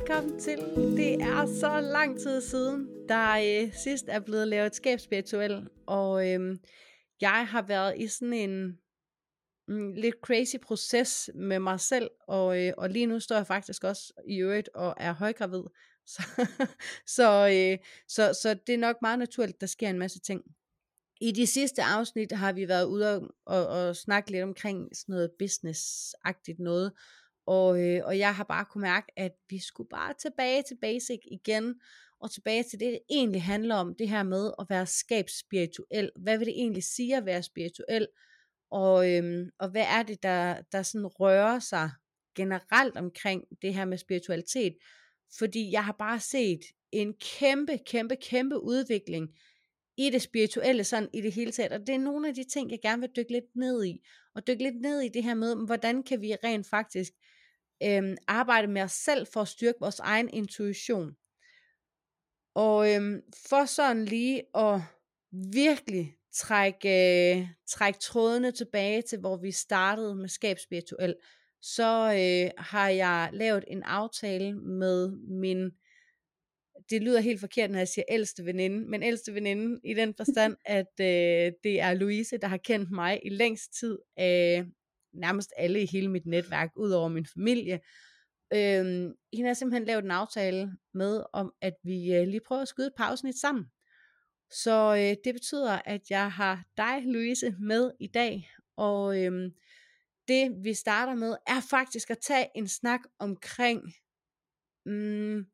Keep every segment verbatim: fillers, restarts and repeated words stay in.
velkommen til. Det er så lang tid siden, der øh, sidst er blevet lavet skabsspirituel, og øh, jeg har været i sådan en mm, lidt crazy proces med mig selv, og, øh, og lige nu står jeg faktisk også i øvrigt og er højgravid, så, så, øh, så, så det er nok meget naturligt, der sker en masse ting. I de sidste afsnit har vi været ude og, og, og snakke lidt omkring sådan noget business-agtigt noget, og, øh, og jeg har bare kunne mærke, at vi skulle bare tilbage til basic igen, og tilbage til det, det egentlig handler om, det her med at være skabsspirituel. Hvad vil det egentlig sige at være spirituel? Og, øhm, og hvad er det, der, der sådan rører sig generelt omkring det her med spiritualitet? Fordi jeg har bare set en kæmpe, kæmpe, kæmpe udvikling i det spirituelle, sådan i det hele taget, og det er nogle af de ting, jeg gerne vil dykke lidt ned i, og dykke lidt ned i det her med, hvordan kan vi rent faktisk øhm, arbejde med os selv, for at styrke vores egen intuition, og øhm, for sådan lige at virkelig trække, øh, trække trådene tilbage til, hvor vi startede med skabsspirituel, så øh, har jeg lavet en aftale med min, det lyder helt forkert, når jeg siger ældste veninde, men ældste veninde i den forstand, at øh, det er Louise, der har kendt mig i længst tid af nærmest alle i hele mit netværk, ud over min familie. Øhm, hende har simpelthen lavet en aftale med, om at vi øh, lige prøver at skyde et par afsnit sammen. Så øh, det betyder, at jeg har dig, Louise, med i dag, og øhm, det vi starter med, er faktisk at tage en snak omkring mm,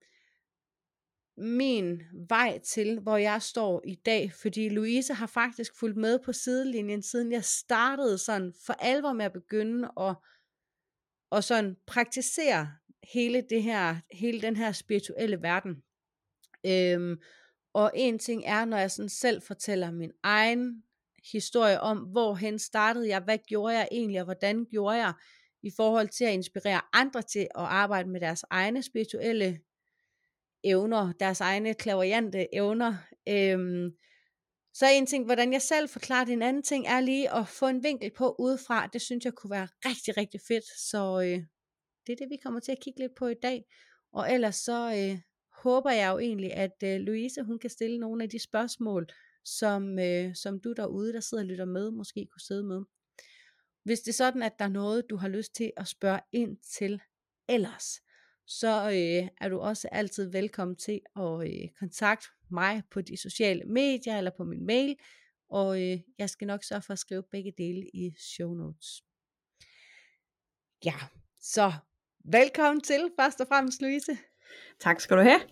min vej til, hvor jeg står i dag, fordi Louise har faktisk fulgt med på sidelinjen, siden jeg startede sådan for alvor med at begynde at, at sådan praktisere hele det her, hele den her spirituelle verden. Øhm, og en ting er, når jeg sådan selv fortæller min egen historie om, hvorhen startede jeg, hvad gjorde jeg egentlig, og hvordan gjorde jeg, i forhold til at inspirere andre til at arbejde med deres egne spirituelle evner, deres egne clairvoyante evner. Øhm, så en ting, hvordan jeg selv forklarer det, en anden ting er lige at få en vinkel på udefra. Det synes jeg kunne være rigtig, rigtig fedt. Så øh, det er det, vi kommer til at kigge lidt på i dag. Og ellers så øh, håber jeg jo egentlig, at øh, Louise, hun kan stille nogle af de spørgsmål, som, øh, som du derude, der sidder og lytter med, måske kunne sidde med. Hvis det er sådan, at der er noget, du har lyst til at spørge ind til ellers, så øh, er du også altid velkommen til at øh, kontakte mig på de sociale medier eller på min mail, og øh, jeg skal nok sørge for at skrive begge dele i show notes. Ja, så velkommen til først og fremmest, Louise. Tak skal du have.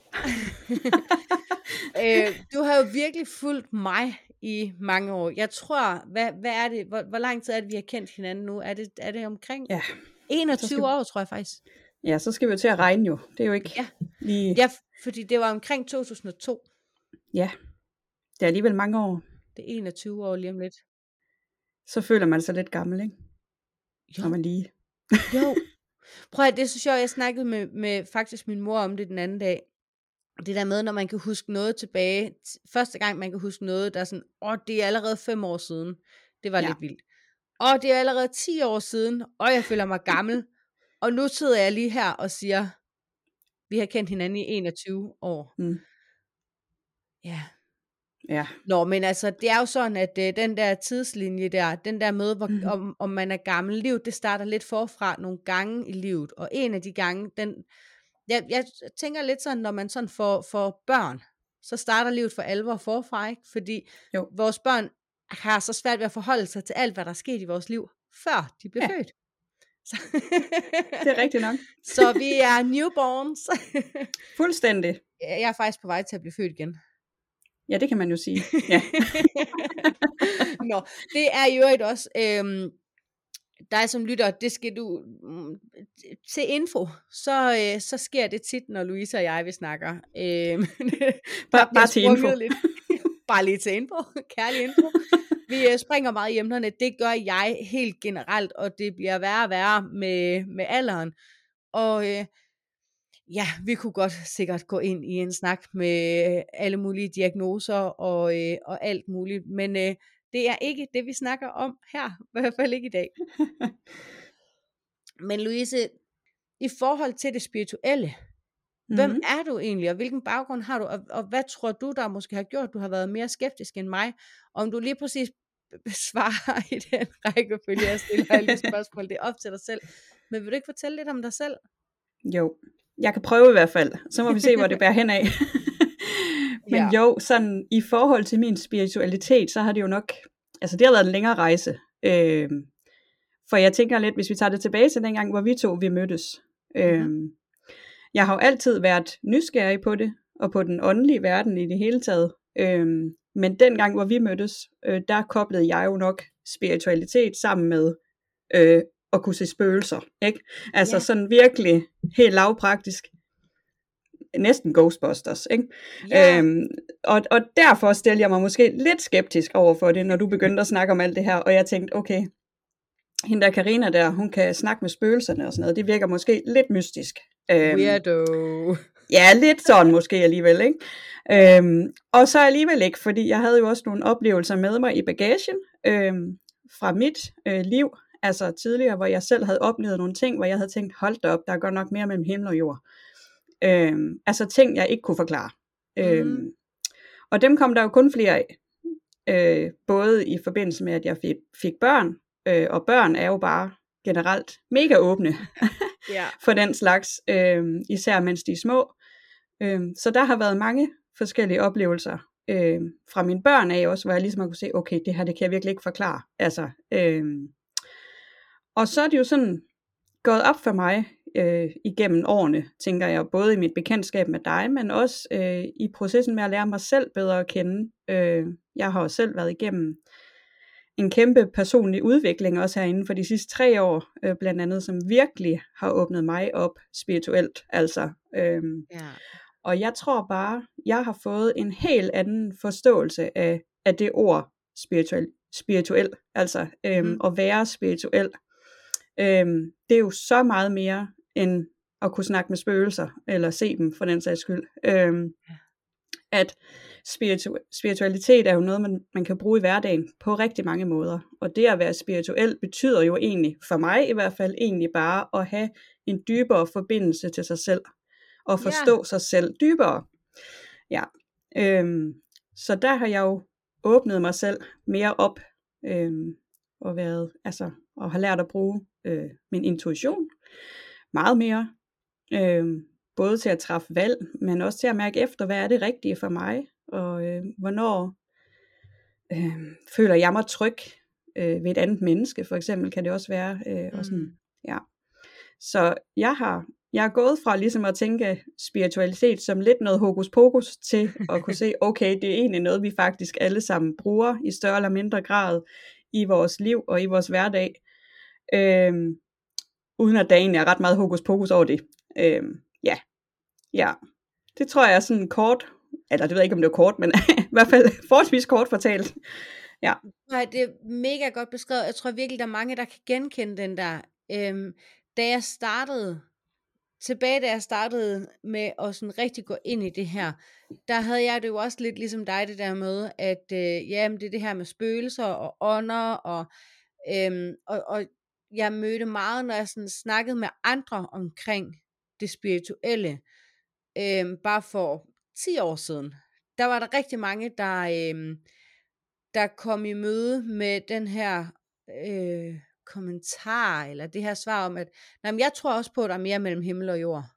øh, du har jo virkelig fulgt mig i mange år. Jeg tror, hvad, hvad er det, hvor, hvor lang tid er det, vi har kendt hinanden nu? Er det, er det omkring ja. enogtyve skal... år, tror jeg faktisk. Ja, så skal vi jo til at regne jo. Det er jo ikke ja. lige... Ja, fordi det var omkring to tusind og to. Ja, det er alligevel mange år. Det er enogtyve år lige om lidt. Så føler man sig lidt gammel, ikke? Jo. Når man lige... jo. Prøv at det er så sjovt, jeg snakkede med, med faktisk min mor om det den anden dag. Det der med, når man kan huske noget tilbage. Første gang man kan huske noget, der er sådan, åh, det er allerede fem år siden. Det var ja. lidt vildt. Og det er allerede ti år siden, og jeg føler mig gammel. Og nu sidder jeg lige her og siger, vi har kendt hinanden i enogtyve år. Mm. Ja. Ja. Nå, men altså, det er jo sådan, at øh, den der tidslinje der, den der med, hvor, mm. om, om man er gammel, livet, det starter lidt forfra nogle gange i livet. Og en af de gange, den, jeg, jeg tænker lidt sådan, når man sådan får, får børn, så starter livet for alvor forfra, ikke? Fordi jo. vores børn har så svært ved at forholde sig til alt, hvad der er sket i vores liv, før de blev ja. født. Så det er rigtigt nok. Så vi er newborns. Fuldstændig. Jeg er faktisk på vej til at blive født igen. Ja, det kan man jo sige. Ja. Nå, det er jo et også, øhm, dig som lytter, det skal du, mm, til info, så, øh, så sker det tit, når Louise og jeg, vi snakker. Øhm, bare bare til info. Lidt. Bare lige til info, kærlig info. Vi øh, springer meget i emnerne, det gør jeg helt generelt, og det bliver værre og værre med, med alderen. Og øh, ja, vi kunne godt sikkert gå ind i en snak med alle mulige diagnoser og, øh, og alt muligt, men øh, det er ikke det, vi snakker om her, i hvert fald ikke i dag. Men Louise, i forhold til det spirituelle, Hvem Mhm. er du egentlig, og hvilken baggrund har du, og, og hvad tror du, der måske har gjort, at du har været mere skeptisk end mig? Om du lige præcis besvarer i den rækkefølge, jeg stiller alle de spørgsmål, det er op til dig selv. Men vil du ikke fortælle lidt om dig selv? Jo, jeg kan prøve i hvert fald. Så må vi se, hvor det bærer hen af. Men Ja. jo, sådan i forhold til min spiritualitet, så har det jo nok, altså det har været en længere rejse. Øh, for jeg tænker lidt, hvis vi tager det tilbage til dengang, hvor vi to vi mødtes. Øh, Mhm. Jeg har jo altid været nysgerrig på det, og på den åndelige verden i det hele taget. Øh, men dengang, hvor vi mødtes, øh, der koblede jeg jo nok spiritualitet sammen med øh, at kunne se spøgelser, ikke? Altså Ja. sådan virkelig helt lavpraktisk, næsten Ghostbusters, ikke? Ja. Øhm, og, og derfor stillede jeg mig måske lidt skeptisk over for det, når du begyndte at snakke om alt det her, og jeg tænkte, okay, hende der Karina der, hun kan snakke med spøgelserne og sådan noget, det virker måske lidt mystisk. Øhm, Weirdo. Ja, lidt sådan måske alligevel, ikke? Øhm, og så alligevel ikke, fordi jeg havde jo også nogle oplevelser med mig i bagagen øhm, fra mit øh, liv, altså tidligere, hvor jeg selv havde oplevet nogle ting, hvor jeg havde tænkt, hold da op, der er godt nok mere mellem himmel og jord. Øhm, altså ting, jeg ikke kunne forklare. Mm. Øhm, og dem kom der jo kun flere af. Øh, både i forbindelse med, at jeg fik, fik børn, øh, og børn er jo bare generelt mega åbne Ja. for den slags, øh, især mens de er små. Øh, så der har været mange forskellige oplevelser øh, fra mine børn af også, hvor jeg ligesom har kunne se, okay, det her det kan jeg virkelig ikke forklare. Altså, øh, og så er det jo sådan gået op for mig øh, igennem årene, tænker jeg, både i mit bekendtskab med dig, men også øh, i processen med at lære mig selv bedre at kende. Øh, jeg har jo selv været igennem en kæmpe personlig udvikling, også herinde for de sidste tre år, øh, blandt andet, som virkelig har åbnet mig op spirituelt. Altså, øh, Ja. og jeg tror bare, jeg har fået en helt anden forståelse af, af det ord spirituel, spirituel altså øh, Mhm. at være spirituel. Øhm, det er jo så meget mere end at kunne snakke med spøgelser, eller se dem for den sags skyld. Øhm, at spiritu- spiritualitet er jo noget, man, man kan bruge i hverdagen på rigtig mange måder. Og det at være spirituel betyder jo egentlig, for mig i hvert fald, egentlig bare at have en dybere forbindelse til sig selv. Og forstå Ja. sig selv dybere. Ja. Øhm, så der har jeg jo åbnet mig selv mere op, øhm, og været, altså, og har lært at bruge øh, min intuition meget mere, øh, både til at træffe valg, men også til at mærke efter, hvad er det rigtige for mig, og øh, hvornår øh, føler jeg mig tryg øh, ved et andet menneske, for eksempel kan det også være, øh, og sådan, Mm. ja. Så jeg har, jeg er gået fra ligesom at tænke spiritualitet som lidt noget hokus pokus, til at kunne se, okay, det er egentlig noget, vi faktisk alle sammen bruger i større eller mindre grad i vores liv og i vores hverdag, øhm, uden at der egentlig er ret meget hokus pokus over det. Øhm, ja, ja, det tror jeg er sådan kort, eller det ved jeg ikke, om det er kort, men i hvert fald forholdsvis kort fortalt. Ja. Nej, det er mega godt beskrevet. Jeg tror virkelig, der er mange, der kan genkende den der. Øhm, da jeg startede, tilbage da jeg startede med at sådan rigtig gå ind i det her, der havde jeg det jo også lidt ligesom dig, det der med, at øh, jamen, det er det her med spøgelser og ånder, og, øhm, og, og jeg mødte meget, når jeg sådan snakkede med andre omkring det spirituelle, øhm, bare for ti år siden, der var der rigtig mange, der, øhm, der kom i møde med den her øh, kommentar, eller det her svar om, at nej, men jeg tror også på, at der er mere mellem himmel og jord.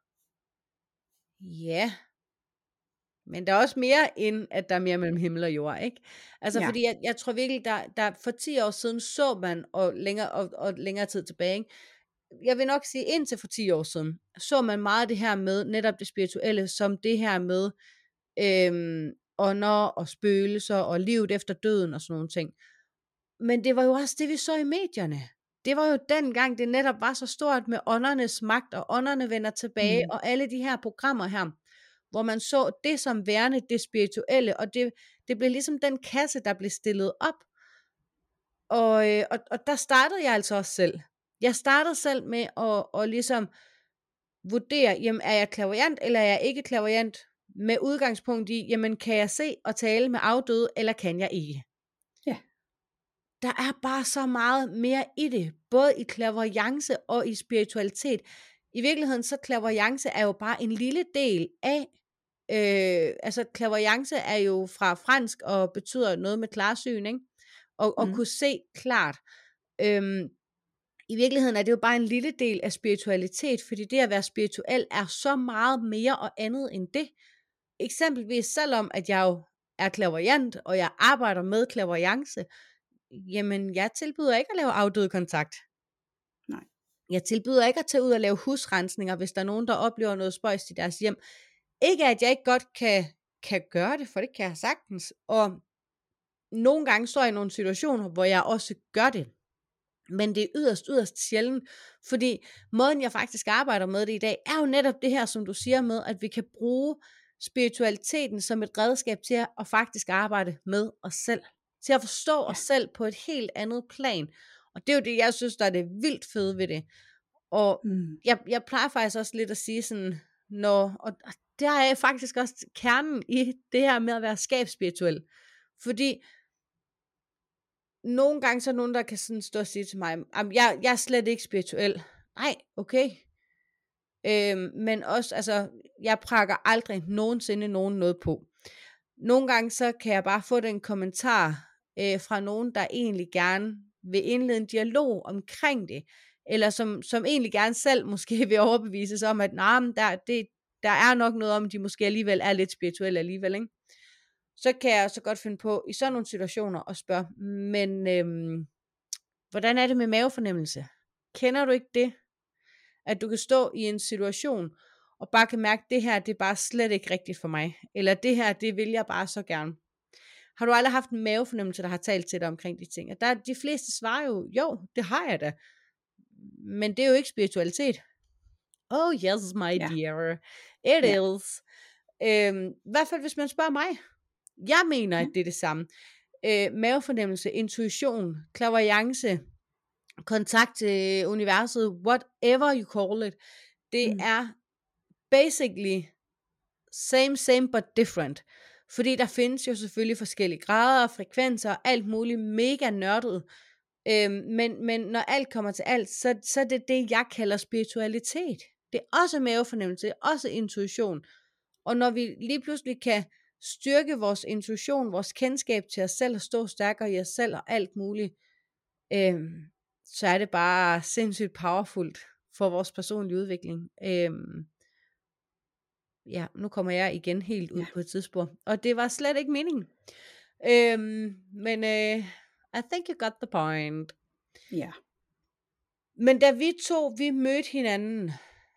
Ja, men der er også mere end, at der er mere mellem himmel og jord, ikke? Altså, Ja. fordi jeg, jeg tror virkelig, der, der for ti år siden så man, og længere, og, og længere tid tilbage, ikke? Jeg vil nok sige, indtil for ti år siden, så man meget det her med, netop det spirituelle, som det her med øhm, ånder og spøgelser, og livet efter døden, og sådan nogle ting. Men det var jo også det, vi så i medierne. Det var jo dengang, det netop var så stort med åndernes magt, og ånderne vender tilbage, Mm. og alle de her programmer her, hvor man så det som værende det spirituelle, og det, det blev ligesom den kasse, der blev stillet op. Og, øh, og, og der startede jeg altså også selv. Jeg startede selv med at, at ligesom vurdere, jamen er jeg clairvoyant, eller er jeg ikke clairvoyant, med udgangspunkt i, jamen kan jeg se og tale med afdøde, eller kan jeg ikke? Ja. Der er bare så meget mere i det, både i clairvoyance og i spiritualitet. i virkeligheden så clairvoyance er jo bare en lille del af, øh, altså clairvoyance er jo fra fransk og betyder noget med klarsyn, ikke? Og, og Mm. kunne se klart. Øhm, I virkeligheden er det jo bare en lille del af spiritualitet, fordi det at være spirituel er så meget mere og andet end det. Eksempelvis selvom at jeg jo er clairvoyant, og jeg arbejder med clairvoyance, jamen jeg tilbyder ikke at lave afdød kontakt. Nej. Jeg tilbyder ikke at tage ud og lave husrensninger, hvis der er nogen, der oplever noget spøjst i deres hjem. Ikke at jeg ikke godt kan, kan gøre det, for det kan jeg sagtens. Og nogle gange står jeg i nogle situationer, hvor jeg også gør det. Men det er yderst, yderst sjældent, fordi måden jeg faktisk arbejder med det i dag, er jo netop det her, som du siger med, at vi kan bruge spiritualiteten som et redskab til at faktisk arbejde med os selv. Til at forstå ja. os selv på et helt andet plan. Og det er jo det, jeg synes, der er det vildt fede ved det. Og mm. jeg, jeg plejer faktisk også lidt at sige sådan, når, og der er faktisk også kernen i det her med at være skabsspirituel. Fordi nogle gange så er nogen, der kan sådan stå og sige til mig, jeg, jeg er slet ikke spirituel. Nej, okay. Øhm, men også, altså, jeg prakker aldrig nogensinde nogen noget på. Nogle gange så kan jeg bare få den kommentar øh, fra nogen, der egentlig gerne vil indlede en dialog omkring det, eller som, som egentlig gerne selv måske vil overbevises om, at nej, men der, det, der er nok noget om, at de måske alligevel er lidt spirituelle alligevel, ikke? Så kan jeg så godt finde på i sådan nogle situationer at spørge, men øhm, hvordan er det med mavefornemmelse? Kender du ikke det? At du kan stå i en situation, og bare kan mærke, at det her, det er bare slet ikke rigtigt for mig. Eller det her, det vil jeg bare så gerne. Har du aldrig haft en mavefornemmelse, der har talt til dig omkring de ting? Og der, de fleste svarer jo, jo, det har jeg da. Men det er jo ikke spiritualitet. Oh yes, my ja. dear. It ja. is. Øhm, I hvert fald, hvis man spørger mig. Jeg mener, at det er det samme. Øh, mavefornemmelse, intuition, clairvoyance, kontakt til universet, whatever you call it, det mm. er basically same, same, but different. Fordi der findes jo selvfølgelig forskellige grader, frekvenser og alt muligt mega nørdet. Øhm, men, men når alt kommer til alt, så, så er det det, jeg kalder spiritualitet. Det er også mavefornemmelse, det er også intuition. Og når vi lige pludselig kan styrke vores intuition, vores kendskab til os selv, og stå stærkere i os selv og alt muligt, øhm, så er det bare sindssygt powerfult for vores personlige udvikling. Øhm, ja, nu kommer jeg igen helt ud ja. på et tidspunkt, og det var slet ikke meningen. Øhm, men øh, I think you got the point. Ja. Men da vi to, vi mødte hinanden,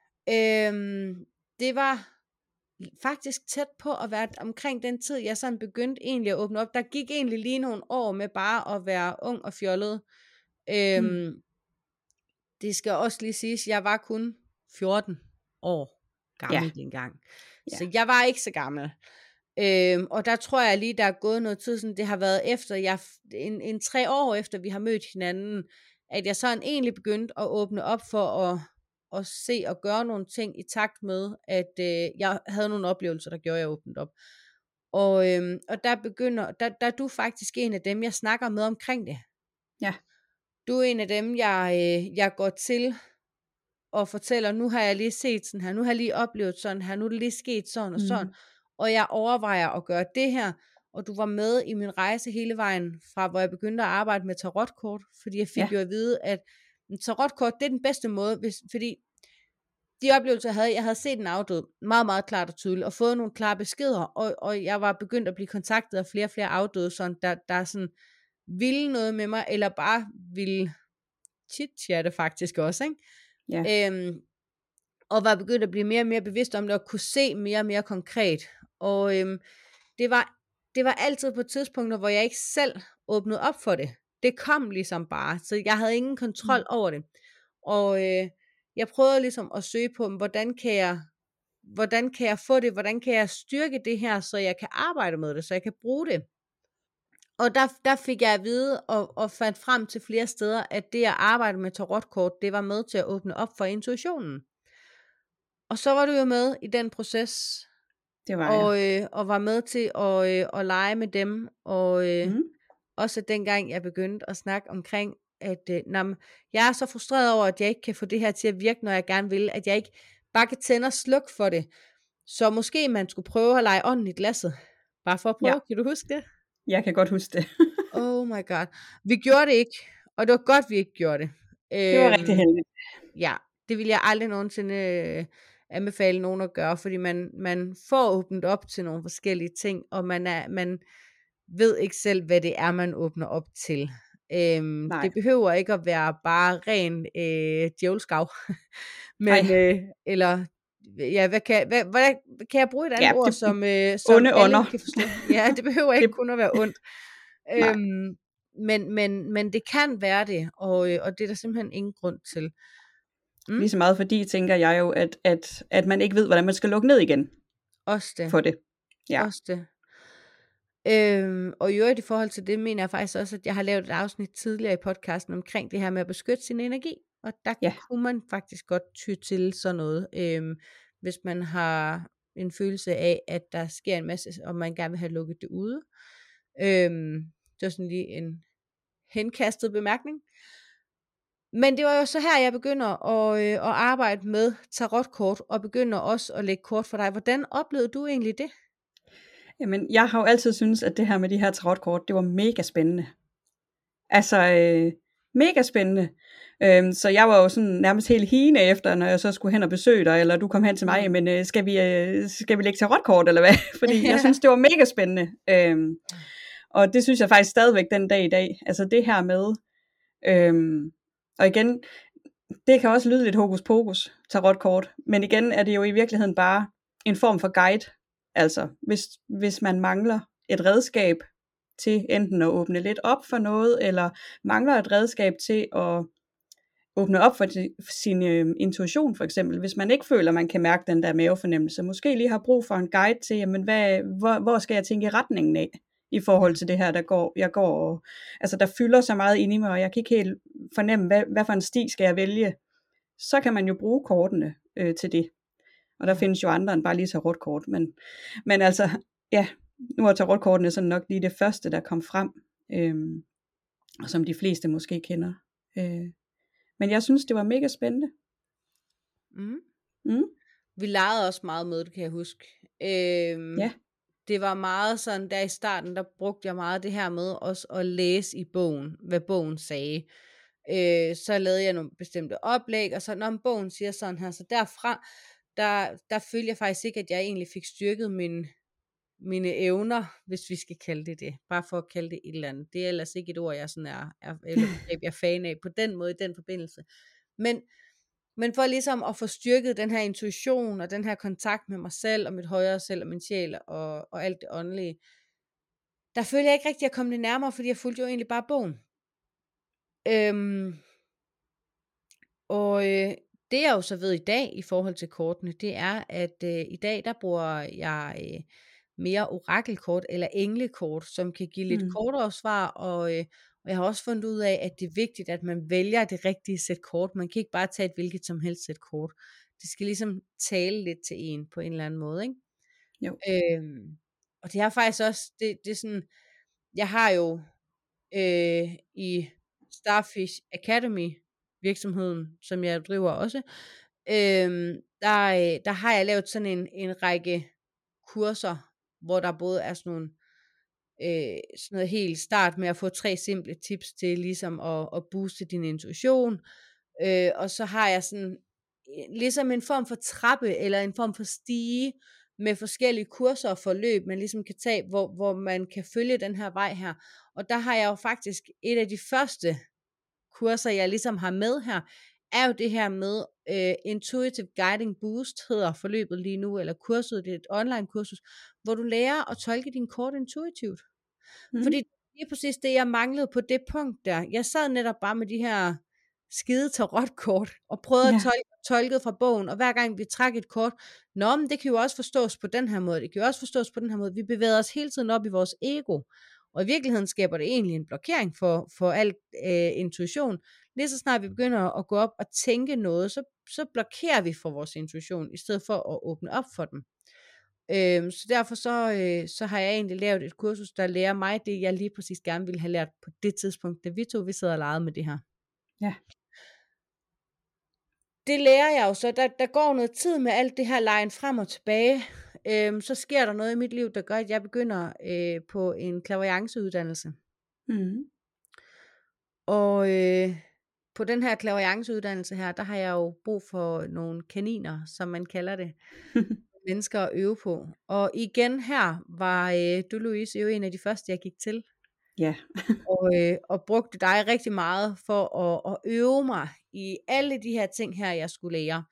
øhm, det var faktisk tæt på at være omkring den tid, jeg sådan begyndte egentlig at åbne op. Der gik egentlig lige nogle år med bare at være ung og fjollet. Øhm, mm. Det skal også lige siges, jeg var kun fjorten år gammel ja. dengang. Ja. Så jeg var ikke så gammel. Øhm, og der tror jeg lige, der er gået noget tid, sådan, det har været efter, jeg, en, en tre år efter vi har mødt hinanden, at jeg sådan egentlig begyndte at åbne op for at og se og gøre nogle ting i takt med, at øh, jeg havde nogle oplevelser, der gjorde, at jeg åbnede op. Og, øh, og der begynder, der, der er du faktisk en af dem, jeg snakker med omkring det. Ja. Du er en af dem, jeg, øh, jeg går til og fortæller, nu har jeg lige set sådan her, nu har jeg lige oplevet sådan her, nu er det lige sket sådan og sådan, mm. og jeg overvejer at gøre det her, og du var med i min rejse hele vejen, fra hvor jeg begyndte at arbejde med tarotkort, fordi jeg fik ja. jo at vide, at tarotkort, det er den bedste måde, hvis, fordi de oplevelser, jeg havde, jeg havde set en afdød, meget, meget klart og tydeligt, og fået nogle klare beskeder, og, og jeg var begyndt at blive kontaktet af flere og flere afdøde, sådan, der, der sådan ville noget med mig, eller bare ville chit-chatte faktisk også, ikke? Ja. Øhm, og var begyndt at blive mere og mere bevidst om det, og kunne se mere og mere konkret, og øhm, det, var, det var altid på tidspunkter, hvor jeg ikke selv åbnede op for det. Det kom ligesom bare, så jeg havde ingen kontrol mm. over det, og øh, jeg prøvede ligesom at søge på, hvordan kan jeg, hvordan kan jeg få det, hvordan kan jeg styrke det her, så jeg kan arbejde med det, så jeg kan bruge det. Og der, der fik jeg at vide, og, og fandt frem til flere steder, at det at arbejde med tarotkort, det var med til at åbne op for intuitionen. Og så var du jo med i den proces, det var og, jeg. Øh, og var med til at, øh, at lege med dem, og øh, mm. også dengang jeg begyndte at snakke omkring, at øh, nam, jeg er så frustreret over, at jeg ikke kan få det her til at virke, når jeg gerne vil, at jeg ikke bare kan tænde og slukke for det. Så måske man skulle prøve at lege ånden i glasset. Bare for at prøve, Ja. kan du huske det? Jeg kan godt huske det. Oh my god. Vi gjorde det ikke, og det var godt, vi ikke gjorde det. Det var rigtig Øhm, heldigt. ja, det vil jeg aldrig nogensinde øh, anbefale nogen at gøre, fordi man, man får åbnet op til nogle forskellige ting, og man, er, man ved ikke selv, hvad det er, man åbner op til. Øhm, Nej. det behøver ikke at være bare ren øh, djævelskav, men Nej. øh, eller ja, hvad kan, hvad, hvad, kan jeg bruge et andet Ja, ord, det- som, øh, som onde alle ånder. kan forstå? Ja, det behøver ikke Det- kun at være ondt. Nej. Øhm, men, men, men det kan være det, og, øh, og det er der simpelthen ingen grund til. Mm. Lige så meget fordi, tænker jeg jo, at, at, at man ikke ved, hvordan man skal lukke ned igen Også det. for det. Ja. Også det. Øhm, og i øvrigt i forhold til det, mener jeg faktisk også, at jeg har lavet et afsnit tidligere i podcasten omkring det her med at beskytte sin energi. Og der Ja. kunne man faktisk godt ty til sådan noget, øhm, hvis man har en følelse af, at der sker en masse, og man gerne vil have lukket det ude. Øhm, det var sådan lige en henkastet bemærkning. Men det var jo så her, jeg begynder at, øh, at arbejde med tarotkort, og begynder også at lægge kort for dig. Hvordan oplevede du egentlig det? Jamen, jeg har jo altid syntes, at det her med de her tarotkort, det var mega spændende. Altså, øh, mega spændende. Øhm, så jeg var jo sådan nærmest helt hine efter, når jeg så skulle hen og besøge dig, eller du kom hen til mig, men øh, skal, vi, øh, skal vi lægge tarotkort, eller hvad? Fordi jeg synes, det var mega spændende. Øhm, og det synes jeg faktisk stadigvæk den dag i dag. Altså det her med, øhm, og igen, det kan også lyde lidt hokus pokus, tarotkort, men igen er det jo i virkeligheden bare en form for guide. Altså, hvis, hvis man mangler et redskab til enten at åbne lidt op for noget, eller mangler et redskab til at åbne op for sin øh, intuition for eksempel, hvis man ikke føler, man kan mærke den der mavefornemmelse, måske lige har brug for en guide til, jamen hvad, hvor, hvor skal jeg tænke i retningen af, i forhold til det her, der går, jeg går, og, altså der fylder så meget inde i mig, og jeg kan ikke helt fornemme, hvad, hvad for en sti skal jeg vælge, så kan man jo bruge kortene øh, til det. Og der findes jo andre end bare lige tarotkort, men, men altså, ja, nu er tarotkortene sådan nok lige det første, der kom frem, øhm, og som de fleste måske kender. Øh, men jeg synes, det var mega spændende. Mm. Mm. Vi legede også meget med det, kan jeg huske. Øhm, Ja. Det var meget sådan, der i starten, der brugte jeg meget det her med også at læse i bogen, hvad bogen sagde. Øh, så lavede jeg nogle bestemte oplæg, og så når bogen siger sådan her, så derfra, der, der følte jeg faktisk ikke, at jeg egentlig fik styrket min, mine evner, hvis vi skal kalde det det. Bare for at kalde det et eller andet. Det er ellers ikke et ord, jeg sådan er, er eller begreb, jeg er fan af på den måde, i den forbindelse. Men, men for ligesom at få styrket den her intuition, og den her kontakt med mig selv, og mit højere selv, og min sjæl, og, og alt det åndelige, der følte jeg ikke rigtig, at jeg kom det nærmere, fordi jeg fulgte jo egentlig bare bogen. Øhm, og øh, det jeg jo så ved i dag, i forhold til kortene, det er, at øh, i dag, der bruger jeg øh, mere orakelkort, eller englekort, som kan give lidt Mm. kortere svar, og, øh, og jeg har også fundet ud af, at det er vigtigt, at man vælger det rigtige sæt kort. Man kan ikke bare tage et hvilket som helst sæt kort. Det skal ligesom tale lidt til en, på en eller anden måde, ikke? Jo. Øhm, og det er faktisk også, det, det er sådan, jeg har jo øh, i Starfish Academy, virksomheden, som jeg driver også, øhm, der, øh, der har jeg lavet sådan en, en række kurser, hvor der både er sådan nogle, øh, sådan noget helt start med at få tre simple tips til ligesom at, at booste din intuition, øh, og så har jeg sådan ligesom en form for trappe, eller en form for stige, med forskellige kurser og forløb, man ligesom kan tage, hvor, hvor man kan følge den her vej her. Og der har jeg jo faktisk, et af de første kurser, jeg ligesom har med her, er jo det her med uh, Intuitive Guiding Boost, hedder forløbet lige nu, eller kurset, det er et online kursus, hvor du lærer at tolke din kort intuitivt. Mm. Fordi det er lige præcis det, jeg manglede på det punkt der. Jeg sad netop bare med de her skide tarotkort, og prøvede ja. at tolke tolket fra bogen, og hver gang vi trækker et kort, nå, men det kan jo også forstås på den her måde, det kan jo også forstås på den her måde, vi bevæger os hele tiden op i vores ego, og i virkeligheden skaber det egentlig en blokering for, for al øh, intuition. Lige så snart vi begynder at gå op og tænke noget, så, så blokerer vi for vores intuition, i stedet for at åbne op for den. Øhm, så derfor så, øh, så har jeg egentlig lavet et kursus, der lærer mig det, jeg lige præcis gerne ville have lært på det tidspunkt, da vi to vi sad og legede med det her. Ja. Det lærer jeg jo så. Der, der går noget tid med alt det her lejen frem og tilbage. Øhm, så sker der noget i mit liv, der gør, at jeg begynder øh, på en clairvoyanceuddannelse. Mm. Og øh, på den her clairvoyanceuddannelse her, der har jeg jo brug for nogle kaniner, som man kalder det, mennesker at øve på. Og igen her var øh, du, Louise, jo en af de første, jeg gik til. Ja. og, øh, og brugte dig rigtig meget for at, at øve mig i alle de her ting her, jeg skulle lære.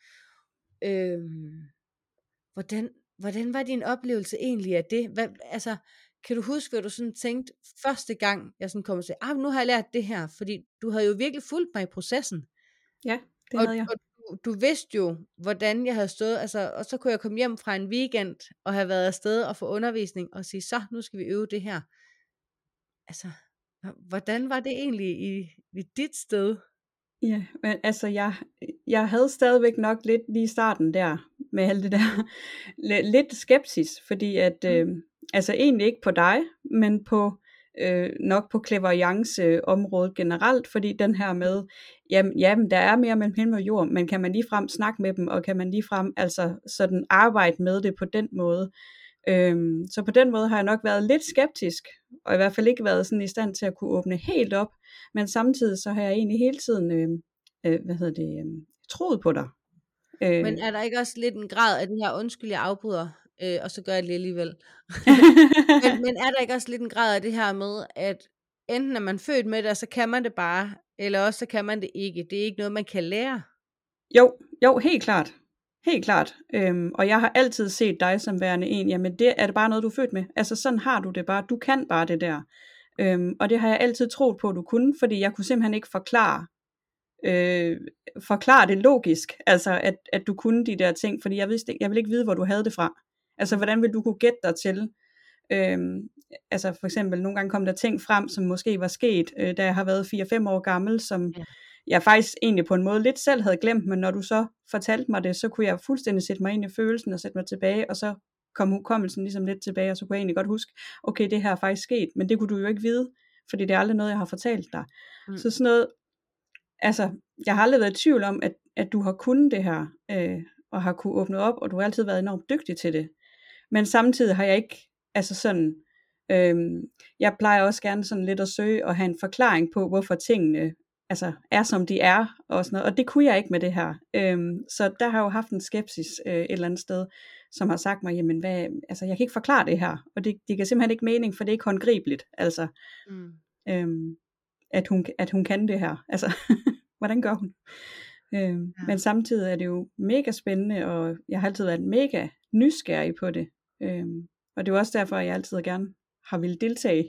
Øhm, hvordan, hvordan var din oplevelse egentlig af det? Hvad, altså, kan du huske, hvad du sådan tænkte første gang, jeg sådan kom og sagde, ah, nu har jeg lært det her, fordi du havde jo virkelig fulgt mig i processen. Ja, det og, havde jeg. og du, du vidste jo, hvordan jeg havde stået, altså, og så kunne jeg komme hjem fra en weekend, og have været afsted og få undervisning, og sige, så nu skal vi øve det her. Altså, hvordan var det egentlig i, i dit sted? Ja, men altså jeg, jeg havde stadigvæk nok lidt lige i starten der, med alt det der, lidt skepsis, fordi at, øh, altså egentlig ikke på dig, men på, øh, nok på clairvoyance-området generelt, fordi den her med, jamen, jamen der er mere mellem himmel og jord, men kan man ligefrem snakke med dem, og kan man ligefrem altså sådan arbejde med det på den måde. Øhm, så på den måde har jeg nok været lidt skeptisk, og i hvert fald ikke været sådan i stand til at kunne åbne helt op, men samtidig så har jeg egentlig hele tiden øh, øh, hvad hedder det, øh, troet på dig. Øh. Men er der ikke også lidt en grad af det her, undskyld jeg afbryder, øh, og så gør jeg det alligevel, men, men er der ikke også lidt en grad af det her med, at enten er man født med det, og så kan man det bare, eller også så kan man det ikke, det er ikke noget man kan lære? Jo, jo, helt klart. Helt klart, øhm, og jeg har altid set dig som værende en, jamen det er det bare noget du er født med, altså sådan har du det bare, du kan bare det der, øhm, og det har jeg altid troet på du kunne, fordi jeg kunne simpelthen ikke forklare, øh, forklare det logisk, altså at, at du kunne de der ting, fordi jeg vidste, jeg ville ikke vide hvor du havde det fra, altså hvordan ville du kunne gætte dig til, øhm, altså for eksempel nogle gange kom der ting frem, som måske var sket, øh, da jeg har været fire fem år gammel, som ja. Jeg faktisk egentlig på en måde lidt selv havde glemt, men når du så fortalte mig det, så kunne jeg fuldstændig sætte mig ind i følelsen og sætte mig tilbage, og så kom hukommelsen ligesom lidt tilbage, og så kunne jeg egentlig godt huske, okay, det her er faktisk sket, men det kunne du jo ikke vide, fordi det er aldrig noget, jeg har fortalt dig. Mm. Så sådan noget, altså, jeg har aldrig været i tvivl om, at, at du har kunnet det her, øh, og har kunne åbne op, og du har altid været enormt dygtig til det. Men samtidig har jeg ikke, altså sådan, øh, jeg plejer også gerne sådan lidt at søge og have en forklaring på, hvorfor tingene altså er som de er, og sådan noget, og det kunne jeg ikke med det her, øhm, så der har jeg jo haft en skepsis øh, et eller andet sted, som har sagt mig, jamen hvad, altså jeg kan ikke forklare det her, og det, det giver simpelthen ikke mening, for det er ikke håndgribeligt, altså, mm. øhm, at, hun, at hun kan det her, altså, hvordan gør hun? Øhm, ja. Men samtidig er det jo mega spændende, og jeg har altid været mega nysgerrig på det, øhm, og det er jo også derfor, at jeg altid gerne har ville deltage,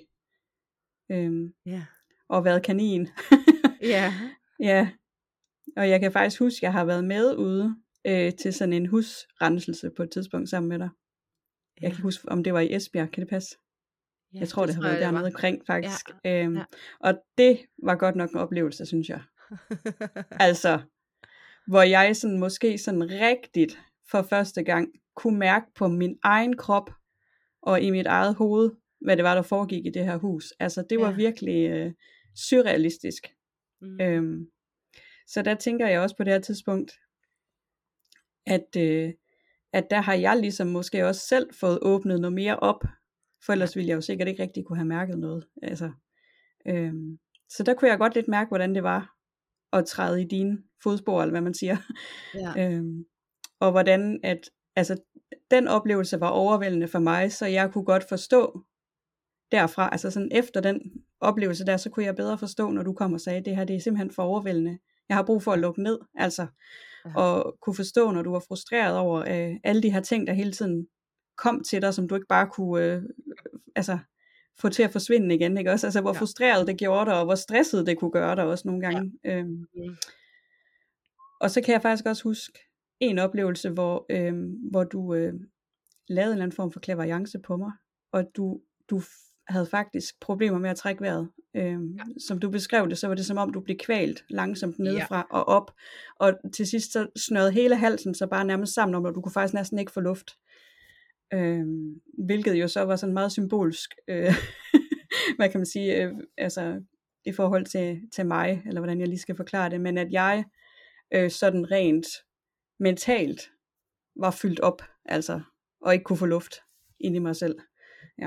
øhm, yeah. og været kanin. Ja. Ja, og jeg kan faktisk huske, at jeg har været med ude øh, til sådan en husrenselse på et tidspunkt sammen med dig. Jeg ja. kan huske, om det var i Esbjerg, kan det passe? Ja, jeg tror, det, det har været dernede omkring, faktisk. Ja. Øhm, ja. Og det var godt nok en oplevelse, synes jeg. Altså, hvor jeg sådan måske sådan rigtigt for første gang kunne mærke på min egen krop og i mit eget hoved, hvad det var, der foregik i det her hus. Altså, det var ja. virkelig øh, surrealistisk. Mm. Øhm, så der tænker jeg også på det her tidspunkt, at, øh, at der har jeg ligesom måske også selv fået åbnet noget mere op, for ellers ville jeg jo sikkert ikke rigtig kunne have mærket noget. Altså, øhm, så der kunne jeg godt lidt mærke, hvordan det var at træde i dine fodspor, eller hvad man siger. Ja. øhm, og hvordan at, altså, den oplevelse var overvældende for mig, så jeg kunne godt forstå derfra, altså sådan efter den oplevelse der, så kunne jeg bedre forstå, når du kom og sagde, det her det er simpelthen for overvældende. Jeg har brug for at lukke ned, altså, ja. Og kunne forstå, når du var frustreret over øh, alle de her ting, der hele tiden kom til dig, som du ikke bare kunne, øh, altså, få til at forsvinde igen, ikke også? Altså, hvor ja. frustreret det gjorde dig, og hvor stresset det kunne gøre dig også nogle gange. Ja. Øhm. Mm. Og så kan jeg faktisk også huske en oplevelse, hvor, øh, hvor du øh, lavede en eller anden form for clairvoyance på mig, og du, du havde faktisk problemer med at trække vejret. Øhm, ja. Som du beskrev det, så var det som om du blev kvalt langsomt nedefra ja. og op, og til sidst så snørede hele halsen så bare nærmest sammen om, og du kunne faktisk næsten ikke få luft. Øhm, hvilket jo så var sådan meget symbolsk, øh, hvad kan man sige, øh, altså i forhold til, til mig, eller hvordan jeg lige skal forklare det, men at jeg øh, sådan rent mentalt var fyldt op, altså, og ikke kunne få luft ind i mig selv. Ja.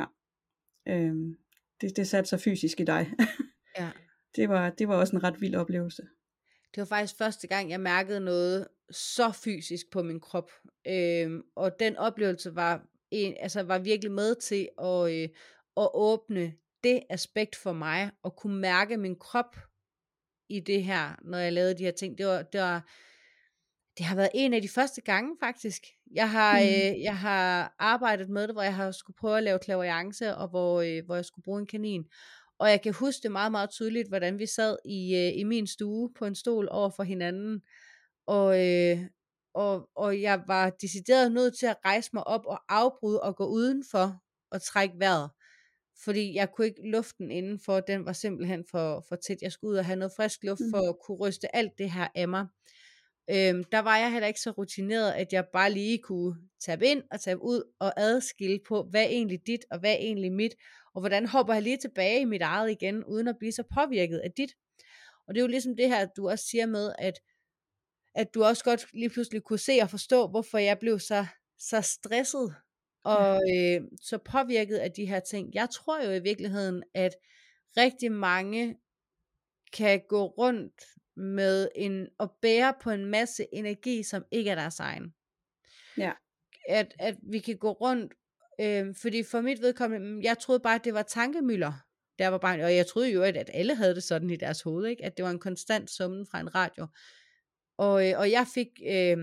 Øhm, det, det satte sig fysisk i dig. Ja. det, var, det var også en ret vild oplevelse. Det var faktisk første gang, jeg mærkede noget så fysisk på min krop. Øhm, og den oplevelse var, en, altså var virkelig med til at, øh, at åbne det aspekt for mig, og kunne mærke min krop i det her, når jeg lavede de her ting. Det var, det var, det har været en af de første gange faktisk. Jeg har, Mm. øh, jeg har arbejdet med det, hvor jeg har skulle prøve at lave clairvoyance, og hvor, øh, hvor jeg skulle bruge en kanin. Og jeg kan huske det meget, meget tydeligt, hvordan vi sad i, øh, i min stue på en stol over for hinanden. Og, øh, og, og jeg var decideret nødt til at rejse mig op og afbryde og gå udenfor og trække vejret. Fordi jeg kunne ikke luften indenfor, den var simpelthen for, for tæt. Jeg skulle ud og have noget frisk luft Mm. for at kunne ryste alt det her af mig. Øhm, der var jeg heller ikke så rutineret, at jeg bare lige kunne tabe ind og tabe ud og adskille på, hvad er egentlig dit og hvad er egentlig mit, og hvordan hopper jeg lige tilbage i mit eget igen, uden at blive så påvirket af dit. Og det er jo ligesom det her, du også siger med, at, at du også godt lige pludselig kunne se og forstå, hvorfor jeg blev så, så stresset og øh, så påvirket af de her ting. Jeg tror jo i virkeligheden, at rigtig mange kan gå rundt med en, og bære på en masse energi, som ikke er deres egen. Ja. At, at vi kan gå rundt, øh, fordi for mit vedkommende, jeg troede bare, at det var tankemylder, der var bare, og jeg troede jo, at, at alle havde det sådan i deres hoved, ikke? At det var en konstant summen fra en radio. Og, øh, og jeg fik øh,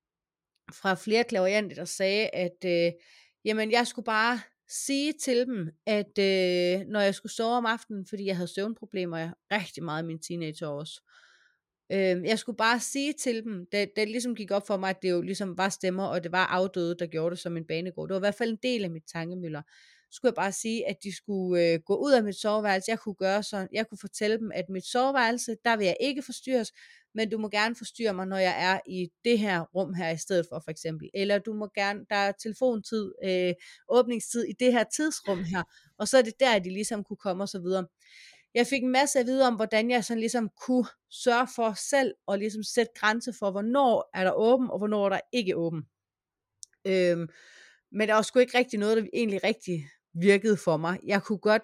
fra flere clairvoyante, der sagde, at øh, jamen, jeg skulle bare sige til dem, at øh, når jeg skulle sove om aftenen, fordi jeg havde søvnproblemer rigtig meget i mine teenageårs, øh, jeg skulle bare sige til dem, det, det ligesom gik op for mig, at det jo ligesom var stemmer, og det var afdøde, der gjorde det som en banegård. Det var i hvert fald en del af mit tankemøller. Så skulle jeg bare sige, at de skulle øh, gå ud af mit soveværelse. Jeg kunne gøre sådan, jeg kunne fortælle dem, at mit soveværelse, der vil jeg ikke forstyrres, men du må gerne forstyrre mig, når jeg er i det her rum her i stedet for, for eksempel. Eller du må gerne, der er telefontid, øh, åbningstid i det her tidsrum her, og så er det der, de ligesom kunne komme og så videre. Jeg fik en masse at vide om, hvordan jeg sådan ligesom kunne sørge for selv, og ligesom sætte grænse for, hvornår er der åben, og hvornår er der ikke åben. Øhm, men der var sgu ikke rigtig noget, der egentlig rigtig virkede for mig. Jeg kunne godt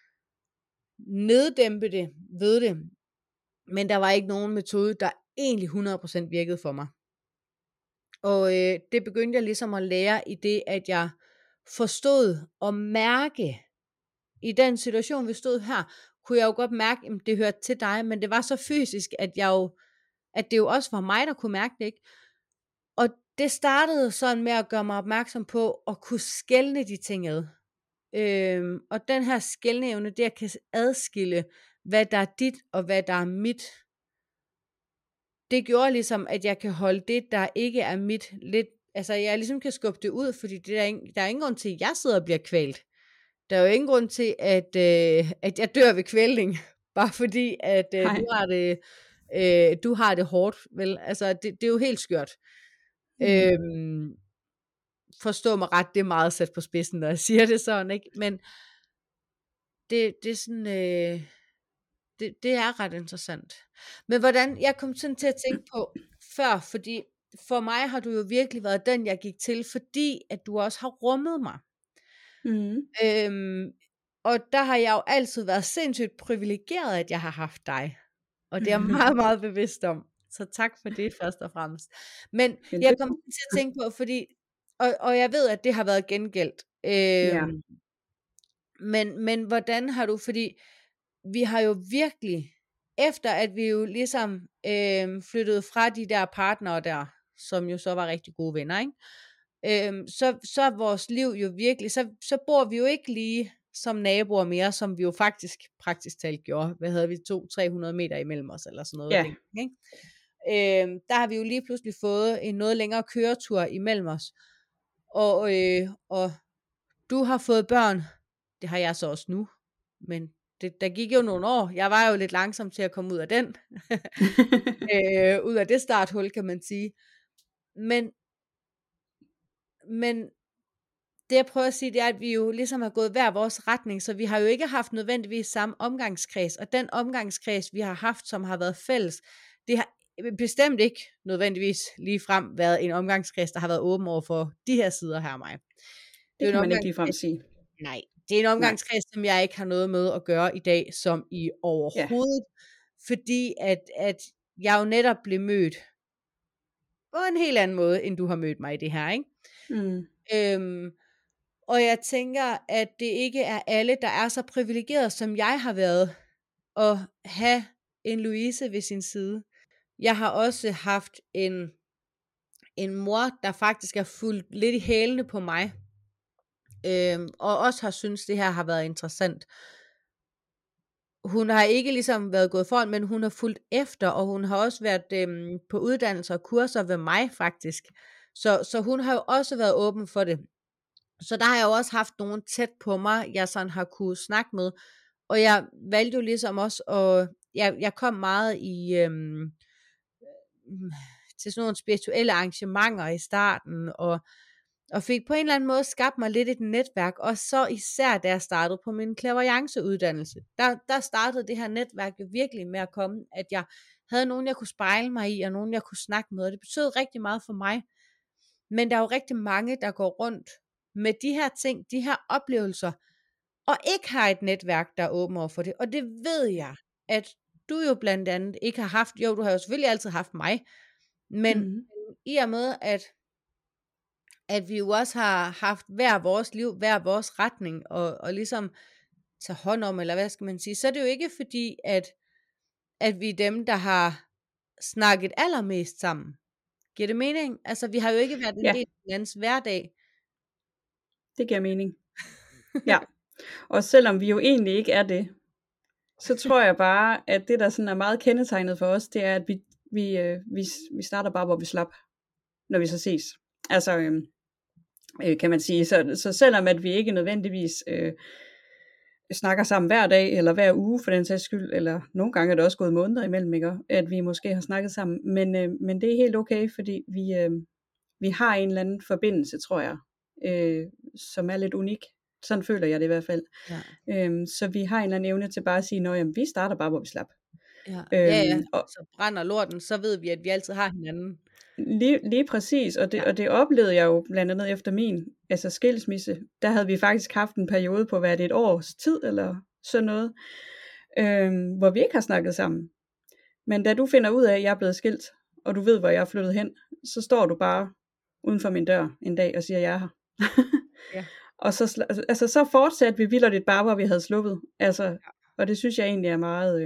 neddæmpe det, ved det, men der var ikke nogen metode, der egentlig hundrede procent virkede for mig. Og øh, det begyndte jeg ligesom at lære i det, at jeg forstod og mærke, i den situation, vi stod her, kunne jeg jo godt mærke, at det hørte til dig, men det var så fysisk, at jeg jo, at det jo også var mig, der kunne mærke det, ikke? Og det startede sådan med at gøre mig opmærksom på, at kunne skelne de ting ad. Øhm, og den her skelneevne, det at kan adskille, hvad der er dit, og hvad der er mit, det gjorde ligesom, at jeg kan holde det, der ikke er mit, lidt, altså jeg ligesom kan skubbe det ud, fordi det der, der er ingen grund til, at jeg sidder og bliver kvalt. Der er jo ingen grund til, at, øh, at jeg dør ved kvælning, bare fordi, at øh, du, har det, øh, du har det hårdt, vel? Altså, det, det er jo helt skørt. Mm. Øhm, forstå mig ret, det er meget sat på spidsen, når jeg siger det sådan, ikke? Men det, det er sådan, øh, det, det er ret interessant. Men hvordan, jeg kom sådan til at tænke på før, fordi for mig har du jo virkelig været den, jeg gik til, fordi at du også har rummet mig. Mm. Øhm, og der har jeg jo altid været sindssygt privilegeret, at jeg har haft dig. Og det er jeg meget, meget bevidst om. Så tak for det først og fremmest. Men jeg kom til at tænke på, fordi, og, og jeg ved, at det har været gengældt. Øhm, ja. men, men hvordan har du, fordi vi har jo virkelig, efter at vi jo ligesom øhm, flyttede fra de der partnere der, som jo så var rigtig gode venner, ikke? Øhm, så, så er vores liv jo virkelig, så, så bor vi jo ikke lige som naboer mere, som vi jo faktisk praktisk talt gjorde. Hvad havde vi? to til tre hundrede meter imellem os, eller sådan noget. Yeah. Ting, ikke? Øhm, der har vi jo lige pludselig fået en noget længere køretur imellem os. Og, øh, og du har fået børn, det har jeg så også nu, men det, der gik jo nogle år. Jeg var jo lidt langsom til at komme ud af den. øh, ud af det starthul, kan man sige. Men Men det jeg prøver at sige, det er, at vi jo ligesom har gået hver vores retning, så vi har jo ikke haft nødvendigvis samme omgangskreds, og den omgangskreds, vi har haft, som har været fælles, det har bestemt ikke nødvendigvis lige frem været en omgangskreds, der har været åben over for de her sider her af mig. Det, det kan man ikke lige frem sige. Nej, det er en omgangskreds, Nej. som jeg ikke har noget med at gøre i dag, som i overhovedet, ja. fordi at, at jeg jo netop blev mødt på en helt anden måde, end du har mødt mig i det her, ikke? Mm. Øhm, og jeg tænker, at det ikke er alle, der er så privilegeret, som jeg har været, at have en Louise ved sin side. Jeg har også haft en, en mor, der faktisk er fulgt lidt i hælene på mig, øhm, og også har syntes, det her har været interessant. Hun har ikke ligesom været gået foran, men hun har fulgt efter, og hun har også været øhm, på uddannelser og kurser ved mig faktisk. Så, så hun har jo også været åben for det. Så der har jeg jo også haft nogen tæt på mig, jeg sådan har kunne snakke med. Og jeg valgte jo ligesom også, at jeg, jeg kom meget i øhm, til sådan nogle spirituelle arrangementer i starten, og, og fik på en eller anden måde skabt mig lidt et netværk, og så især da jeg startede på min clairvoyance-uddannelse, der, der startede det her netværk jo virkelig med at komme, at jeg havde nogen, jeg kunne spejle mig i, og nogen, jeg kunne snakke med, og det betød rigtig meget for mig. Men der er jo rigtig mange, der går rundt med de her ting, de her oplevelser, og ikke har et netværk, der er åben over for det. Og det ved jeg, at du jo blandt andet ikke har haft. Jo, du har jo selvfølgelig altid haft mig, men mm. i og med, at, at vi jo også har haft hver vores liv, hver vores retning, og, og ligesom tage hånd om, eller hvad skal man sige, så er det jo ikke fordi, at, at vi er dem, der har snakket allermest sammen. Giver det mening? Altså, vi har jo ikke været en ja. del af hinandens hverdag. Det giver mening. Ja. Og selvom vi jo egentlig ikke er det, så tror jeg bare, at det der sådan er meget kendetegnet for os, det er, at vi, vi, øh, vi, vi starter bare, hvor vi slap, når vi så ses. Altså, øh, øh, kan man sige. Så, så selvom at vi ikke nødvendigvis øh, snakker sammen hver dag, eller hver uge for den sags skyld, eller nogle gange er det også gået måneder imellem, ikke? At vi måske har snakket sammen, men, øh, men det er helt okay, fordi vi, øh, vi har en eller anden forbindelse, tror jeg, øh, som er lidt unik. Sådan føler jeg det i hvert fald. Ja. Øhm, så vi har en eller anden evne til bare at sige, at vi starter bare, hvor vi slap. Ja, øhm, ja, ja. Og, så brænder lorten, så ved vi, at vi altid har hinanden. Lige, lige præcis, og det, ja. og det oplevede jeg jo blandt andet efter min altså skilsmisse. Der havde vi faktisk haft en periode på, hvad det et års tid, eller sådan noget, øhm, hvor vi ikke har snakket sammen. Men da du finder ud af, at jeg er blevet skilt, og du ved, hvor jeg er flyttet hen, så står du bare uden for min dør en dag og siger, at jeg er her. Ja. Og så, altså, så fortsatte vi vildt bare, hvor vi havde sluppet. Altså, ja. Og det synes jeg egentlig er meget, øh,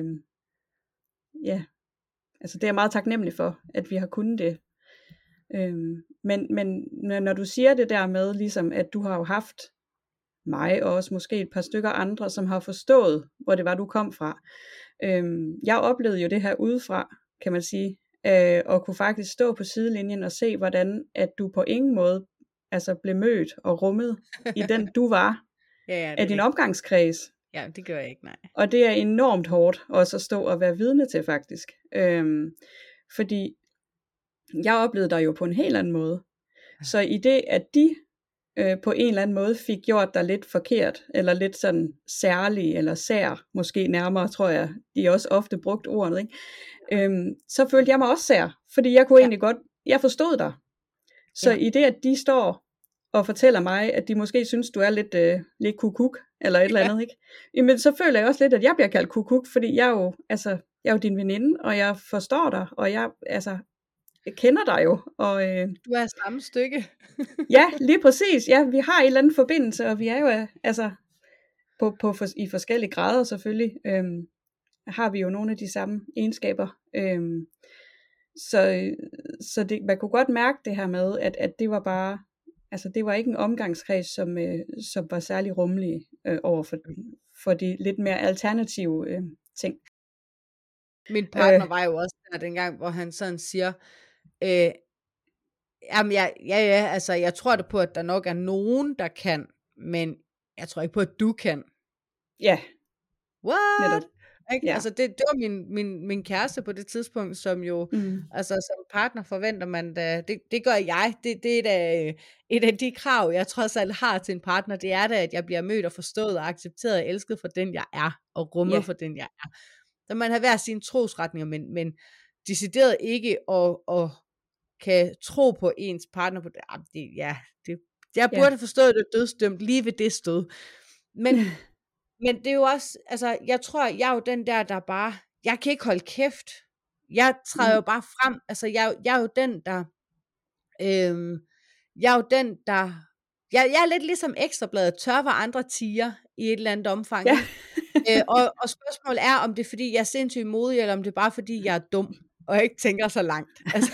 ja, altså det er jeg meget taknemmelig for, at vi har kunnet det. Øh, men, men når du siger det der med, ligesom, at du har jo haft mig, og også måske et par stykker andre, som har forstået, hvor det var, du kom fra. Øh, jeg oplevede jo det her udefra, kan man sige, øh, og kunne faktisk stå på sidelinjen og se, hvordan at du på ingen måde altså blev mødt og rummet i den du var ja, ja, af din omgangskreds. Ja, det gør jeg ikke, nej. Og det er enormt hårdt også at stå og være vidne til faktisk. Øhm, fordi jeg oplevede dig jo på en helt anden måde. Så i det, at de øh, på en eller anden måde fik gjort dig lidt forkert, eller lidt sådan særlig, eller sær, måske nærmere, tror jeg, de også ofte brugt ordet, ikke? Øhm, så følte jeg mig også sær, fordi jeg kunne ja. egentlig godt, jeg forstod dig. Så ja. i det, at de står og fortæller mig, at de måske synes, du er lidt, øh, lidt kukuk, eller et ja. eller andet, ikke? Jamen, så føler jeg også lidt, at jeg bliver kaldt kukuk, fordi jeg er jo, altså, jeg er jo din veninde, og jeg forstår dig, og jeg, altså, jeg kender dig jo. Og, øh, du er samme stykke. ja, lige præcis. Ja, vi har en eller anden forbindelse, og vi er jo, altså, på, på, for, i forskellige grader selvfølgelig, øh, har vi jo nogle af de samme egenskaber. Øh, så så det, man kunne godt mærke det her med, at, at det var bare, altså det var ikke en omgangskreds, som, øh, som var særlig rummelig øh, over for, for de lidt mere alternative øh, ting. Min partner øh, var jo også der dengang, hvor han sådan siger, øh, jamen ja, ja, ja, altså jeg tror det på, at der nok er nogen, der kan, men jeg tror ikke på, at du kan. Ja. What? Netop. Ikke? Ja. Altså det, det var min, min, min kæreste på det tidspunkt, som jo, Mm. altså som partner forventer man da, det, det gør jeg, det, det er da et af de krav, jeg trods alt har til en partner, det er da, at jeg bliver mødt og forstået og accepteret og elsket for den, jeg er, og rummet Ja. for den, jeg er. Så man har hver sine trosretninger, men, men decideret ikke at, at kan tro på ens partner på det, det ja, det, jeg burde Ja. forstå det dødsdømt lige ved det stød. Men Men det er jo også, altså, jeg tror, jeg er jo den der, der bare, jeg kan ikke holde kæft. Jeg træder Mm. jo bare frem, altså, jeg, jeg er jo den, der, øhm, jeg er jo den, der, jeg, jeg er lidt ligesom Ekstrabladet, tør, hvor andre tiger i et eller andet omfang. Ja. øh, og, og spørgsmålet er, om det er, fordi jeg er sindssygt modig, eller om det er bare, fordi jeg er dum, og ikke tænker så langt. Altså,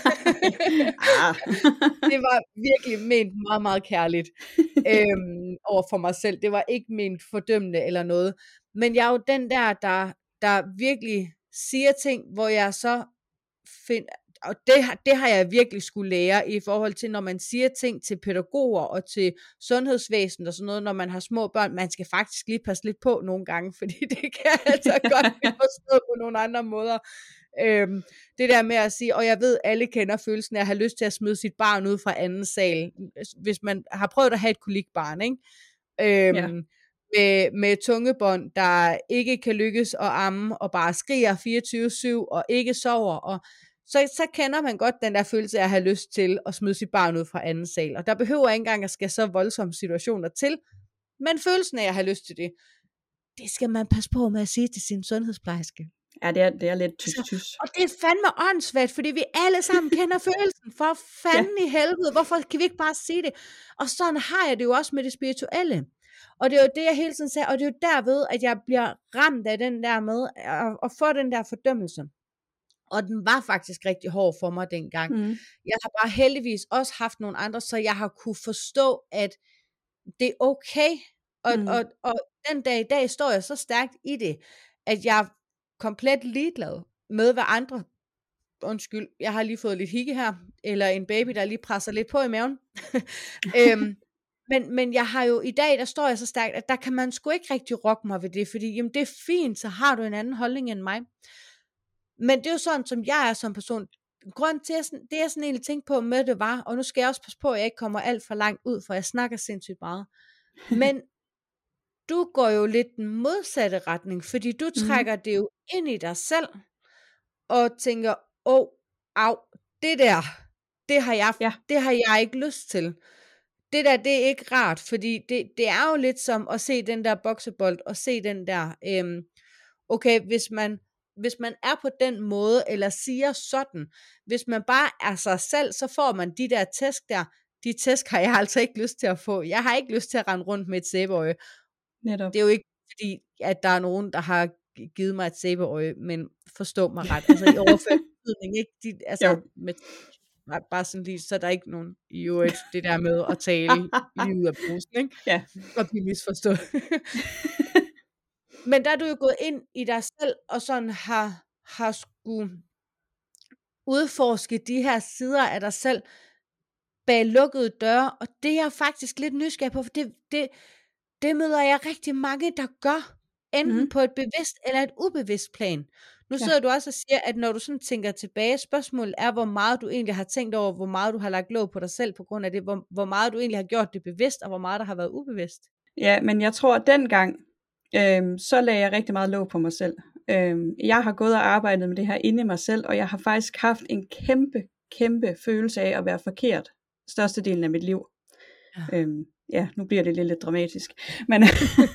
ah. det var virkelig ment meget, meget kærligt øhm, over for mig selv. Det var ikke ment fordømmende eller noget. Men jeg er jo den der, der, der virkelig siger ting, hvor jeg så finder, og det, det har jeg virkelig skulle lære i forhold til, når man siger ting til pædagoger og til sundhedsvæsenet og sådan noget, når man har små børn. Man skal faktisk lige passe lidt på nogle gange, fordi det kan altså godt blive forstået på nogle andre måder. Øhm, det der med at sige, og jeg ved, alle kender følelsen af at have lyst til at smide sit barn ud fra anden sal, hvis man har prøvet at have et kolikbarn, ikke? Øhm, ja. med, med tungebånd, der ikke kan lykkes at amme, og bare skriger fireogtyve syv, og ikke sover, og så, så kender man godt den der følelse af at have lyst til at smide sit barn ud fra anden sal, og der behøver ikke engang at skal så voldsomme situationer til, men følelsen af at have lyst til det, det skal man passe på med at sige til sin sundhedsplejerske. Ja, det er, det er lidt tys-tys. Og det er fandme åndssvagt, fordi vi alle sammen kender følelsen. For fanden ja. i helvede, hvorfor kan vi ikke bare sige det? Og sådan har jeg det jo også med det spirituelle. Og det er jo det, jeg hele tiden siger, og det er jo derved, at jeg bliver ramt af den der med, at, at få den der fordømmelse. Og den var faktisk rigtig hård for mig dengang. Mm. Jeg har bare heldigvis også haft nogle andre, så jeg har kunne forstå, at det er okay. Og, mm. og, og, og den dag i dag står jeg så stærkt i det, at jeg komplet ligeglad med, hvad andre, undskyld, jeg har lige fået lidt hikke her, eller en baby, der lige presser lidt på i maven. øhm, men, men jeg har jo, i dag, der står jeg så stærkt, at der kan man sgu ikke rigtig rokke mig ved det, fordi jamen, det er fint, så har du en anden holdning end mig. Men det er jo sådan, som jeg er som person. Grund til, at det jeg sådan egentlig tænkte på med det var, og nu skal jeg også passe på, at jeg ikke kommer alt for langt ud, for jeg snakker sindssygt meget. Men du går jo lidt den modsatte retning, fordi du trækker mm. det jo ind i dig selv, og tænker, åh, oh, au, det der, det har, jeg, ja. det har jeg ikke lyst til. Det der, det er ikke rart, fordi det, det er jo lidt som at se den der boksebold, og se den der, øhm, okay, hvis man, hvis man er på den måde, eller siger sådan, hvis man bare er sig selv, så får man de der tæsk der, de tæsk har jeg altså ikke lyst til at få. Jeg har ikke lyst til at rende rundt med et sæbeøje. Netop. Det er jo ikke fordi, at der er nogen, der har givet mig et sæbeøje, men forstå mig ret. Altså i overført betydning, ikke? De, altså, med, bare sådan lige, så er der ikke nogen i øvrigt, det der med at tale lige ud af posen, ikke? Ja. Og blive misforstået. Men der er du jo gået ind i dig selv, og sådan har, har skulle udforske de her sider af dig selv, bag lukkede døre, og det er jeg faktisk lidt nysgerrig på, for det, det, det møder jeg rigtig mange, der gør, enten mm. på et bevidst eller et ubevidst plan. Nu sidder ja. du også og siger, at når du sådan tænker tilbage, spørgsmålet er, hvor meget du egentlig har tænkt over, hvor meget du har lagt låg på dig selv på grund af det, hvor, hvor meget du egentlig har gjort det bevidst, og hvor meget der har været ubevidst. Ja, men jeg tror, at dengang, øhm, så lagde jeg rigtig meget låg på mig selv. Øhm, jeg har gået og arbejdet med det her inde i mig selv, og jeg har faktisk haft en kæmpe, kæmpe følelse af at være forkert størstedelen af mit liv. Ja. Øhm, ja, nu bliver det lidt, lidt dramatisk. Men,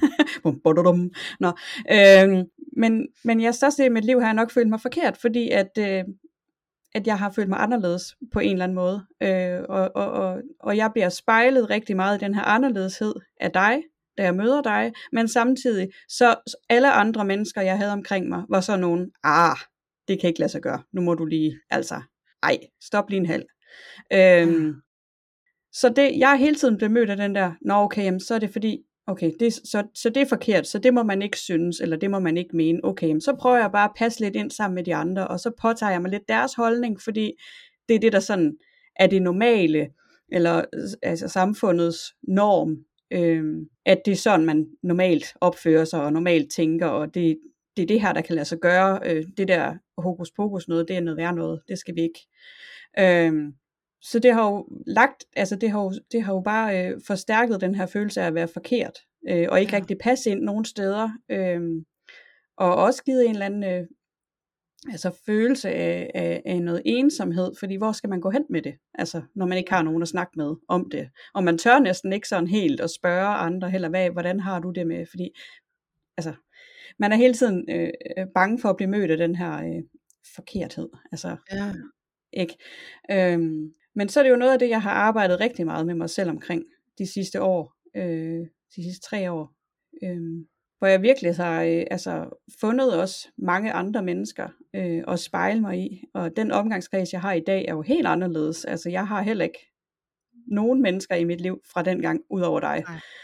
Nå, øhm, men, men jeg størstedelen af mit liv har jeg nok følt mig forkert, fordi at, øh, at jeg har følt mig anderledes på en eller anden måde. Øh, og, og, og, og jeg bliver spejlet rigtig meget i den her anderledeshed af dig, da jeg møder dig, men samtidig, så alle andre mennesker, jeg havde omkring mig, var så nogen, ah, det kan ikke lade sig gøre, nu må du lige, altså, ej, stop lige en halv. Øhm, så det, jeg er hele tiden blevet mødt af den der, nå okay, jamen, så er det fordi, okay, det, så, så det er forkert, så det må man ikke synes, eller det må man ikke mene, okay, jamen, så prøver jeg bare at passe lidt ind sammen med de andre, og så påtager jeg mig lidt deres holdning, fordi det er det, der sådan er det normale, eller altså samfundets norm, øhm, at det er sådan, man normalt opfører sig, og normalt tænker, og det, det er det her, der kan lade sig gøre. Øh, det der hokus pokus noget, det er noget værre noget. Det skal vi ikke. Øh, så det har jo lagt, altså det har jo, det har jo bare øh, forstærket den her følelse af at være forkert, øh, og ikke ja. rigtig passe ind nogen steder, øh, og også givet en eller anden øh, altså følelse af, af, af noget ensomhed, fordi hvor skal man gå hen med det, altså når man ikke har nogen at snakke med om det, og man tør næsten ikke sådan helt at spørge andre heller, hvad, hvordan har du det med, fordi altså, man er hele tiden øh, bange for at blive mødt af den her øh, forkerthed, altså Ja. ikke. Øhm, men så er det jo noget af det, jeg har arbejdet rigtig meget med mig selv omkring de sidste år, øh, de sidste tre år, øh, hvor jeg virkelig har øh, altså, fundet også mange andre mennesker øh, at spejle mig i, og den omgangskreds, jeg har i dag, er jo helt anderledes. Altså, jeg har heller ikke nogen mennesker i mit liv fra dengang, ud over dig.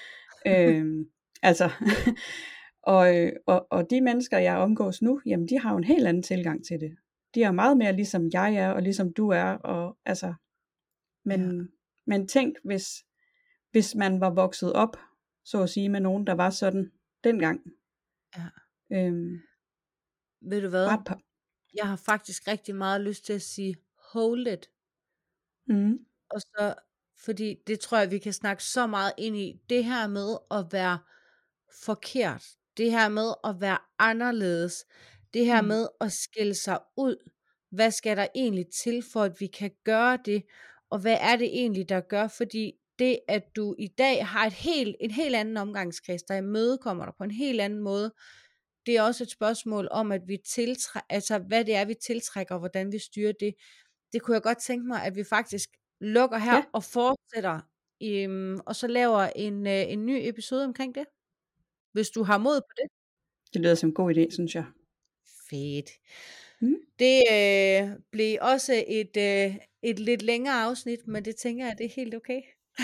øh, altså, og, og, og de mennesker, jeg omgås nu, jamen, de har jo en helt anden tilgang til det. De er meget mere ligesom jeg er, og ligesom du er, og altså, men, ja. men tænk, hvis, hvis man var vokset op, så at sige, med nogen, der var sådan dengang. Ja. Øhm, Ved du hvad? Par... Jeg har faktisk rigtig meget lyst til at sige, hold it. Mm. Og så, fordi det tror jeg, vi kan snakke så meget ind i, det her med at være forkert, det her med at være anderledes, det her mm. med at skille sig ud, hvad skal der egentlig til for at vi kan gøre det, og hvad er det egentlig der gør, fordi det at du i dag har et helt, en helt anden omgangskreds, der imødekommer dig på en helt anden måde, det er også et spørgsmål om at vi tiltrækker, altså hvad det er vi tiltrækker, og hvordan vi styrer det. Det kunne jeg godt tænke mig at vi faktisk lukker her ja. og fortsætter øhm, og så laver en, øh, en ny episode omkring det, hvis du har mod på det. Det lyder som en god idé, synes jeg. Fedt. Mm. Det øh, blev også et, øh, et lidt længere afsnit, men det tænker jeg, det er helt okay.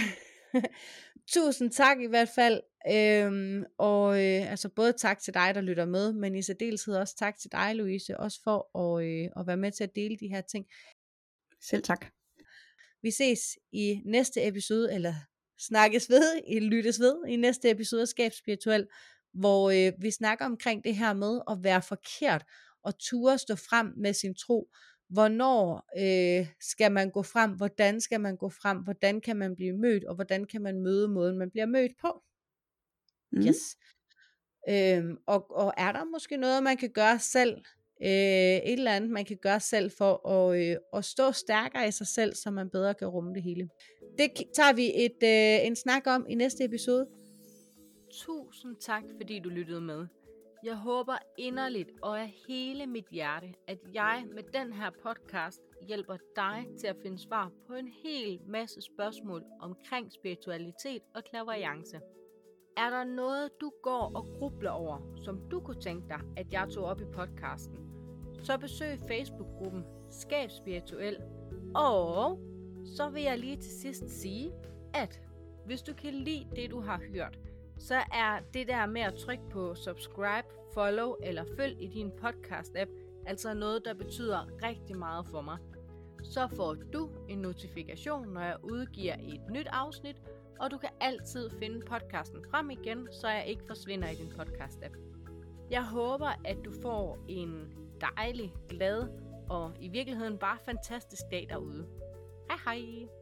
Tusind tak i hvert fald, øhm, og øh, altså både tak til dig, der lytter med, men i særdeleshed også tak til dig, Louise, også for at, øh, at være med til at dele de her ting. Selv tak. Vi ses i næste episode, eller snakkes ved, i lyttes ved, i næste episode af Skab Spirituel, hvor øh, vi snakker omkring det her med at være forkert, og ture stå frem med sin tro. Hvornår øh, skal man gå frem, hvordan skal man gå frem, hvordan kan man blive mødt, og hvordan kan man møde måden, man bliver mødt på. Mm. Yes. Øhm, og, og er der måske noget, man kan gøre selv, øh, et eller andet, man kan gøre selv, for at, øh, at stå stærkere i sig selv, så man bedre kan rumme det hele. Det tager vi et, øh, en snak om i næste episode. Tusind tak, fordi du lyttede med. Jeg håber inderligt og af hele mit hjerte, at jeg med den her podcast hjælper dig til at finde svar på en hel masse spørgsmål omkring spiritualitet og clairvoyance. Er der noget, du går og grubler over, som du kunne tænke dig, at jeg tog op i podcasten, så besøg Facebook-gruppen Skab Spirituel. Og så vil jeg lige til sidst sige, at hvis du kan lide det, du har hørt, så er det der med at trykke på subscribe, follow eller følg i din podcast-app altså noget, der betyder rigtig meget for mig. Så får du en notifikation, når jeg udgiver et nyt afsnit, og du kan altid finde podcasten frem igen, så jeg ikke forsvinder i din podcast-app. Jeg håber, at du får en dejlig, glad og i virkeligheden bare fantastisk dag derude. Hej hej!